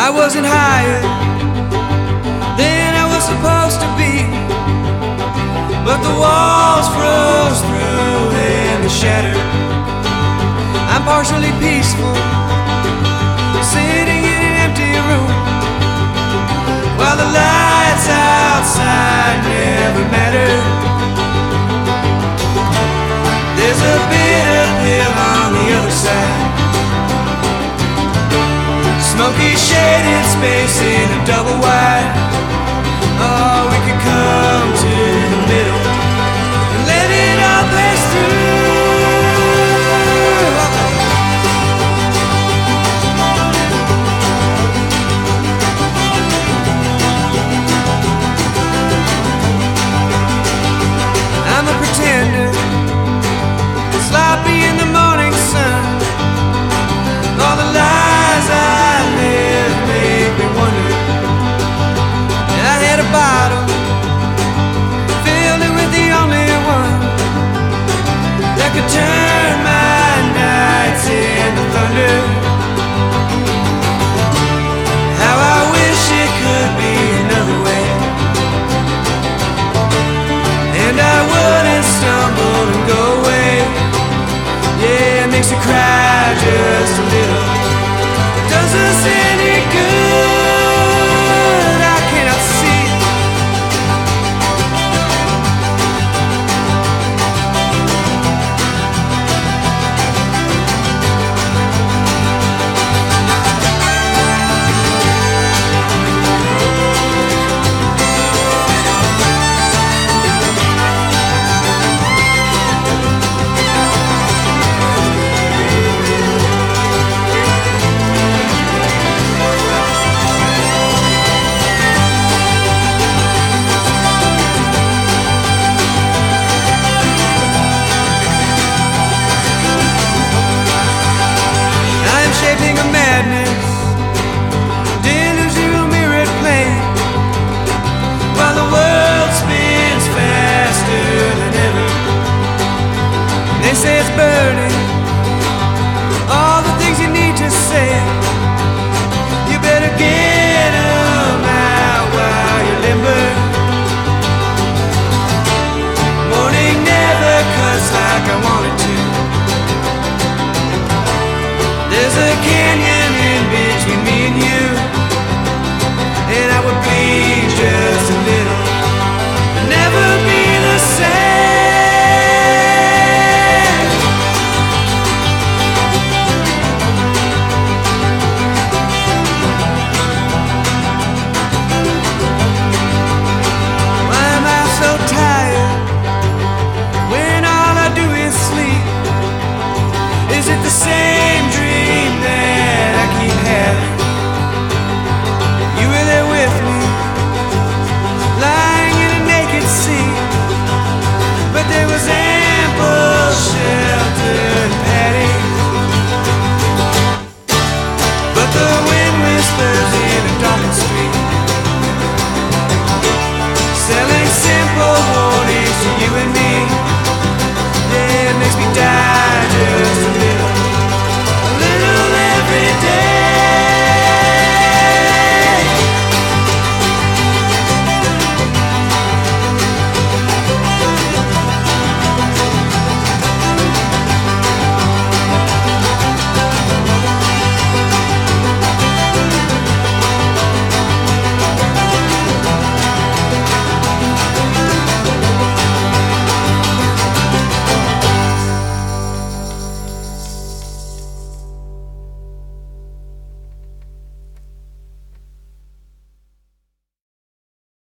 I wasn't higher than I was supposed to be, but the walls froze through and they shattered. I'm partially peaceful, sitting in an empty room, while the lights outside never matter. There's a bitter pill on the other side, smoky shaded space in a double wide. Oh, we could come to the middle and let it all pass through. I'm a pretender, sloppy in the morning sun. All the lies I live make me wonder. I had a bottle, filled it with the only one that could turn my nights into thunder. How I wish it could be another way, and I wouldn't stumble and go away. Yeah, it makes me cry just a little. It does us any good. I cannot see it. Shaping a madness, delusional mirrored plane, while the world spins faster than ever. They say it's burning, all the things you need to say. You better get 'em out while you're limber. Morning never cuts like I wanted to. There's a canyon in between me and you, and I would bleed just a little, but never be the same. Why am I so tired when all I do is sleep? Is it the same dream that I keep having? You were there with me, lying in a naked sea, but there was ample shelter and padding. But the wind whispers in a darkened street, selling simple warnings to you and me. Yeah, it makes me die just a little every day.